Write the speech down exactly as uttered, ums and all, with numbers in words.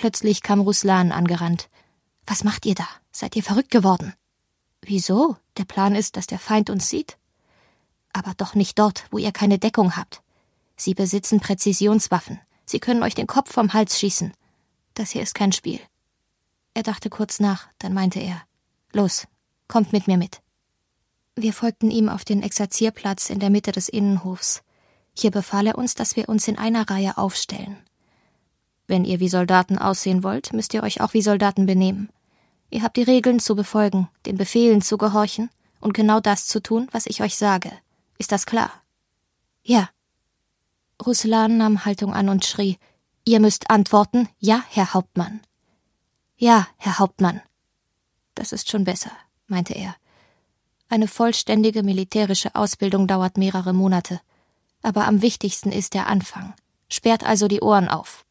Plötzlich kam Ruslan angerannt. »Was macht ihr da? Seid ihr verrückt geworden?« »Wieso? Der Plan ist, dass der Feind uns sieht.« »Aber doch nicht dort, wo ihr keine Deckung habt. Sie besitzen Präzisionswaffen. Sie können euch den Kopf vom Hals schießen. Das hier ist kein Spiel.« Er dachte kurz nach, dann meinte er, »Los, kommt mit mir mit.« Wir folgten ihm auf den Exerzierplatz in der Mitte des Innenhofs. Hier befahl er uns, dass wir uns in einer Reihe aufstellen. »Wenn ihr wie Soldaten aussehen wollt, müsst ihr euch auch wie Soldaten benehmen. Ihr habt die Regeln zu befolgen, den Befehlen zu gehorchen und genau das zu tun, was ich euch sage. Ist das klar?« »Ja.« Ruslan nahm Haltung an und schrie, »Ihr müsst antworten, ja, Herr Hauptmann.« »Ja, Herr Hauptmann.« »Das ist schon besser«, meinte er. »Eine vollständige militärische Ausbildung dauert mehrere Monate. Aber am wichtigsten ist der Anfang. Sperrt also die Ohren auf.«